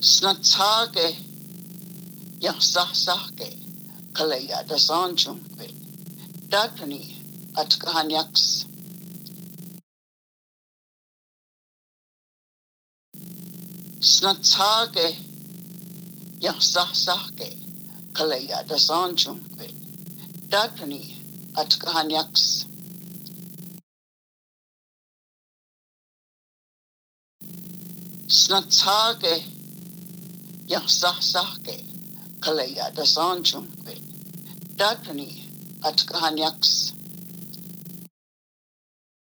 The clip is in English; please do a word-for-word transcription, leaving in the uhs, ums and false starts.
Snatsage, Yansasake, Kalaya da Sanchumpe, Datani at Kahanyaks. Snatsage, Yansasake, Kalaya da Sanchumpe, Datani at Kahanyaks. Snatsage, Yansasake, Kalaya da Sanchumpe, Datani at Kahanyaks.